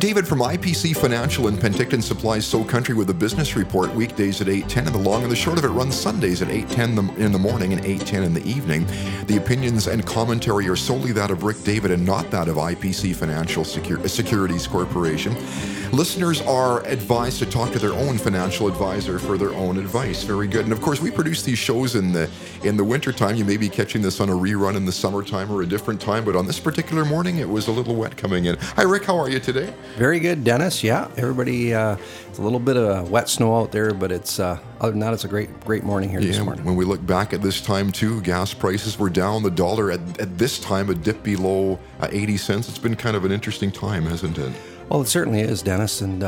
David from IPC Financial in Penticton supplies So Country with a business report weekdays at 8:10, and the long and the short of it runs Sundays at 8:10 in the morning and 8:10 in the evening. The opinions and commentary are solely that of Rick David and not that of IPC Financial Securities Corporation. Listeners are advised to talk to their own financial advisor for their own advice. Very good. And of course, we produce these shows in the wintertime. You may be catching this on a rerun in the summertime or a different time, but on this particular morning, it was a little wet coming in. Hi, Rick. How are you today? Very good, Dennis. Yeah, everybody, it's a little bit of wet snow out there, but it's other than that, it's a great morning here this morning. When we look back at this time, too, gas prices were down. The dollar at this time, a dip below 80 cents. It's been kind of an interesting time, hasn't it? Well, it certainly is, Dennis. And,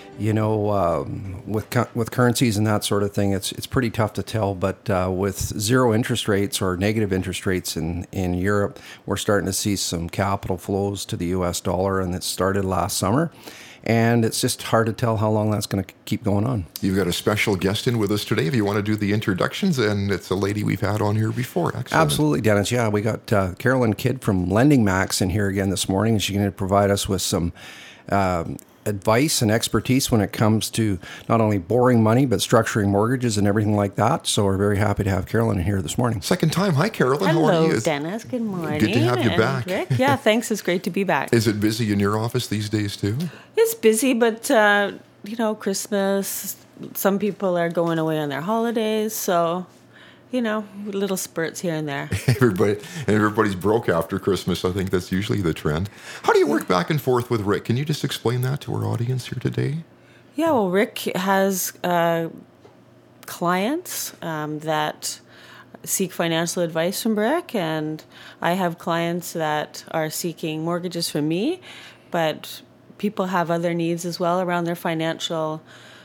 with currencies and that sort of thing, it's pretty tough to tell. But with zero interest rates or negative interest rates in Europe, we're starting to see some capital flows to the U.S. dollar, and it started last summer. And it's just hard to tell how long that's going to keep going on. You've got a special guest in with us today. If you want to do the introductions, and it's a lady we've had on here before. Excellent. Absolutely, Dennis. Yeah, we got Carolyn Kidd from Lending Max in here again this morning. She's going to provide us with some advice and expertise when it comes to not only borrowing money, but structuring mortgages and everything like that. So we're very happy to have Carolyn in here this morning. Second time. Hi, Carolyn. Hello, how are you? Dennis. Good morning. Good to have you back. Rick. Yeah, thanks. It's great to be back. Is it busy in your office these days, too? It's busy, but, Christmas, some people are going away on their holidays, so... little spurts here and there. Everybody's broke after Christmas. I think that's usually the trend. How do you work back and forth with Rick? Can you just explain that to our audience here today? Yeah, well, Rick has clients that seek financial advice from Rick, and I have clients that are seeking mortgages from me, but people have other needs as well around their financial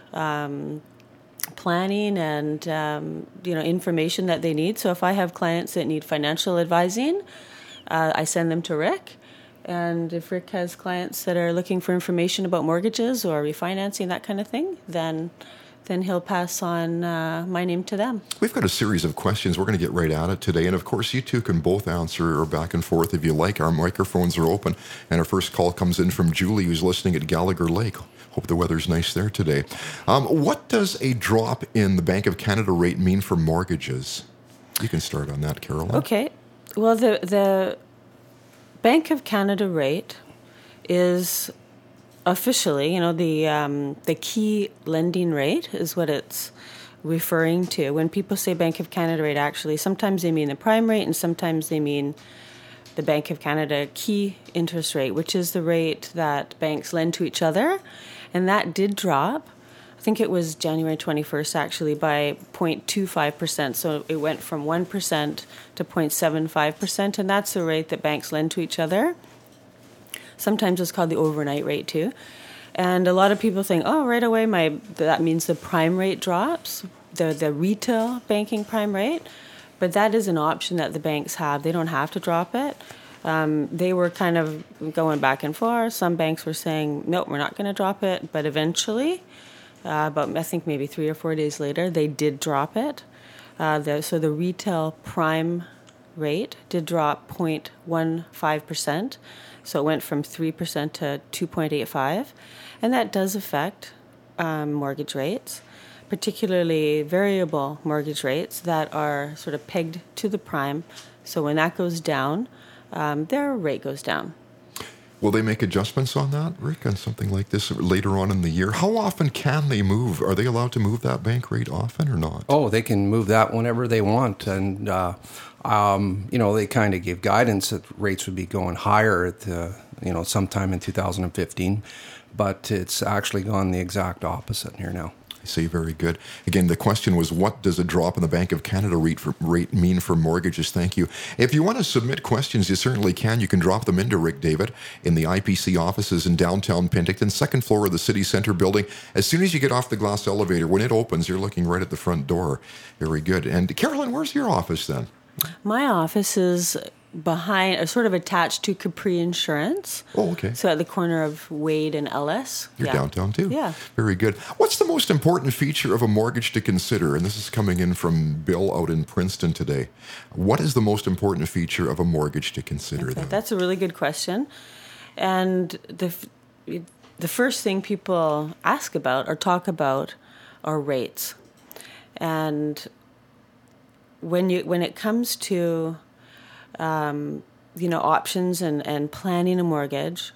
planning and information that they need. So if I have clients that need financial advising, I send them to Rick. And if Rick has clients that are looking for information about mortgages or refinancing, that kind of thing, then he'll pass on my name to them. We've got a series of questions. We're going to get right at it today. And of course, you two can both answer or back and forth if you like. Our microphones are open. And our first call comes in from Julie, who's listening at Gallagher Lake. Hope the weather's nice there today. What does a drop in the Bank of Canada rate mean for mortgages? You can start on that, Carolyn. Okay. Well, the Bank of Canada rate is officially, the key lending rate is what it's referring to. When people say Bank of Canada rate, actually, sometimes they mean the prime rate and sometimes they mean the Bank of Canada key interest rate, which is the rate that banks lend to each other. And that did drop. I think it was January 21st, actually, by 0.25%. So it went from 1% to 0.75%, and that's the rate that banks lend to each other. Sometimes it's called the overnight rate, too. And a lot of people think, right away, that means the prime rate drops, the retail banking prime rate. But that is an option that the banks have. They don't have to drop it. They were kind of going back and forth. Some banks were saying, nope, we're not going to drop it. But eventually, but I think maybe 3 or 4 days later, they did drop it. So the retail prime rate did drop 0.15%. So it went from 3% to 2.85%. And that does affect mortgage rates, particularly variable mortgage rates that are sort of pegged to the prime. So when that goes down, their rate goes down. Will they make adjustments on that, Rick, on something like this later on in the year? How often can they move? Are they allowed to move that bank rate often or not? Oh, they can move that whenever they want. And, they kind of gave guidance that rates would be going higher at, sometime in 2015. But it's actually gone the exact opposite here now. I see, very good. Again, the question was, what does a drop in the Bank of Canada rate mean for mortgages? Thank you. If you want to submit questions, you certainly can. You can drop them into Rick David in the IPC offices in downtown Penticton, second floor of the City Centre building. As soon as you get off the glass elevator, when it opens, you're looking right at the front door. Very good. And Carolyn, where's your office then? My office is behind, sort of attached to Capri Insurance. Oh, okay. So at the corner of Wade and Ellis. You're downtown too. Yeah. Very good. What's the most important feature of a mortgage to consider? And this is coming in from Bill out in Princeton today. What is the most important feature of a mortgage to consider? That's a really good question. And the first thing people ask about or talk about are rates. And when it comes to options and planning a mortgage,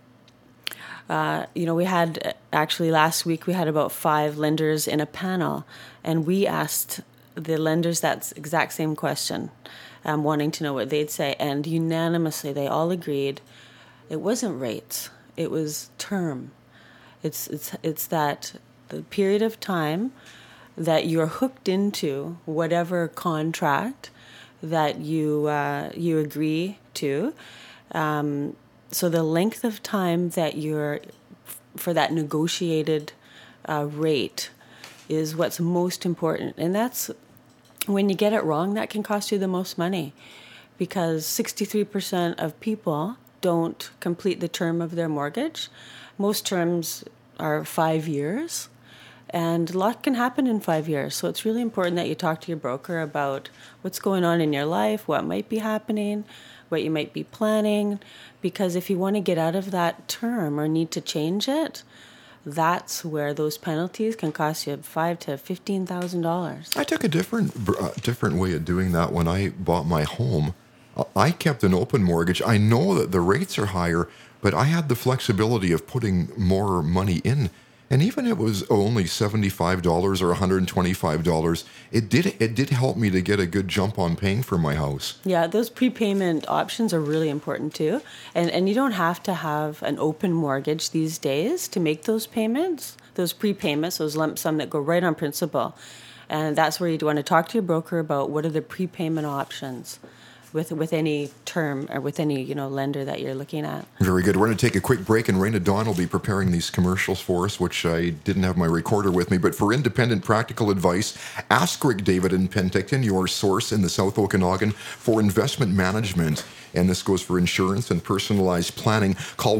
we had actually last week we had about 5 lenders in a panel, and we asked the lenders that exact same question, wanting to know what they'd say, and unanimously they all agreed it wasn't rates, it was term. It's that the period of time that you're hooked into whatever contract that you agree to. So the length of time that you're for that negotiated rate is what's most important. And that's when you get it wrong, that can cost you the most money, because 63% of people don't complete the term of their mortgage. Most terms are 5 years, and a lot can happen in 5 years. So it's really important that you talk to your broker about what's going on in your life, what might be happening, what you might be planning, because if you want to get out of that term or need to change it, that's where those penalties can cost you $5,000 to $15,000. I took a different way of doing that when I bought my home. I kept an open mortgage. I know that the rates are higher, but I had the flexibility of putting more money in. And even if it was only $75 or $125, it did help me to get a good jump on paying for my house. Yeah, those prepayment options are really important too. And you don't have to have an open mortgage these days to make those payments, those prepayments, those lump sum that go right on principal. And that's where you want to talk to your broker about what are the prepayment options with any term or with any lender that you're looking at. Very good. We're going to take a quick break, and Raina Dawn will be preparing these commercials for us, which I didn't have my recorder with me. But for independent practical advice, ask Rick David in Penticton, your source in the South Okanagan for investment management. And this goes for insurance and personalized planning. Call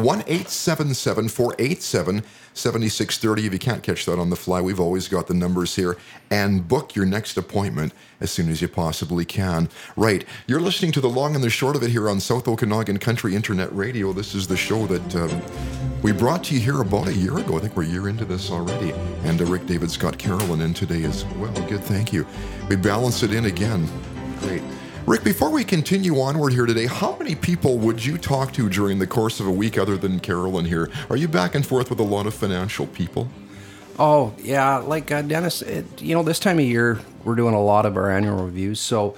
1-877-487-7630. If you can't catch that on the fly, we've always got the numbers here. And book your next appointment as soon as you possibly can. Right. You're listening to the long and the short of it here on South Okanagan Country Internet Radio. This is the show that we brought to you here about a year ago. I think we're a year into this already. And Rick David's got Carolyn in today as well. Good, thank you. We balance it in again. Great. Rick, before we continue onward here today, how many people would you talk to during the course of a week other than Carolyn here? Are you back and forth with a lot of financial people? Oh, yeah. Like Dennis, this time of year, we're doing a lot of our annual reviews. So,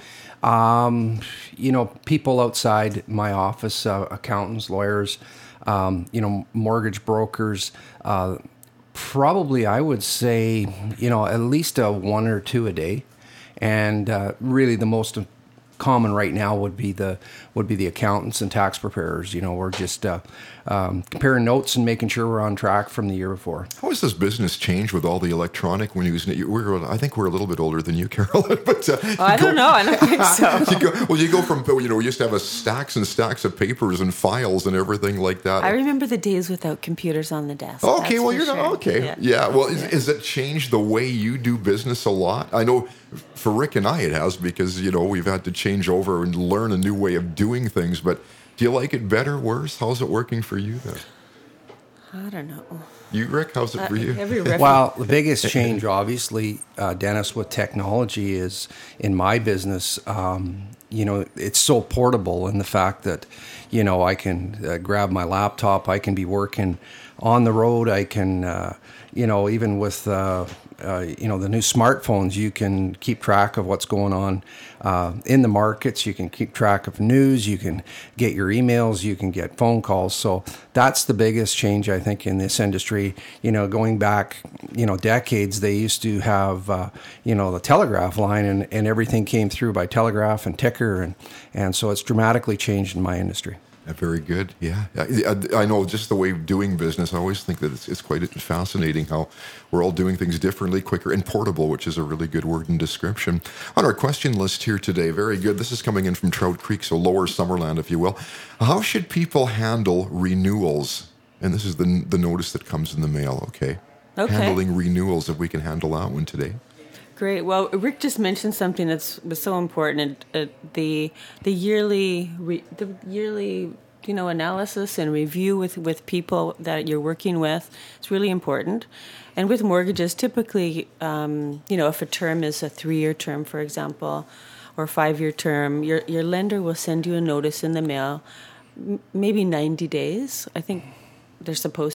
people outside my office, accountants, lawyers, mortgage brokers, probably I would say, at least 1 or 2 a day. And really the most common right now would be the accountants and tax preparers. We're just comparing notes and making sure we're on track from the year before. How has this business changed with all the electronic when using it? I think we're a little bit older than you, Carolyn. But I don't know. I don't think so. you go from we used to have stacks and stacks of papers and files and everything like that. I remember the days without computers on the desk. Okay, well, you're sure. not okay. Yeah. Well, is it changed the way you do business a lot? I know for Rick and I it has, because we've had to change over and learn a new way of doing things. But do you like it better, worse? How's it working for you then? I don't know. You, Rick, how's it for you? Well, the biggest change, obviously, Dennis, with technology is in my business. It's so portable in the fact that I can grab my laptop. I can be working on the road. I can even with the new smartphones, you can keep track of what's going on in the markets. You can keep track of news. You can get your emails. You can get phone calls. So that's the biggest change, I think, in this industry. Going back, decades, they used to have, the telegraph line, and everything came through by telegraph and ticker. And so it's dramatically changed in my industry. Very good. Yeah. I know just the way of doing business. I always think that it's quite fascinating how we're all doing things differently, quicker, and portable, which is a really good word and description. On our question list here today, very good. This is coming in from Trout Creek, so Lower Summerland, if you will. How should people handle renewals? And this is the notice that comes in the mail, okay? Handling renewals, if we can handle that one today. Great. Well, Rick just mentioned something was so important. The yearly analysis and review with people that you're working with. It's really important. And with mortgages, typically, if a term is a 3-year term, for example, or 5-year term, your lender will send you a notice in the mail, maybe 90 days. I think they're supposed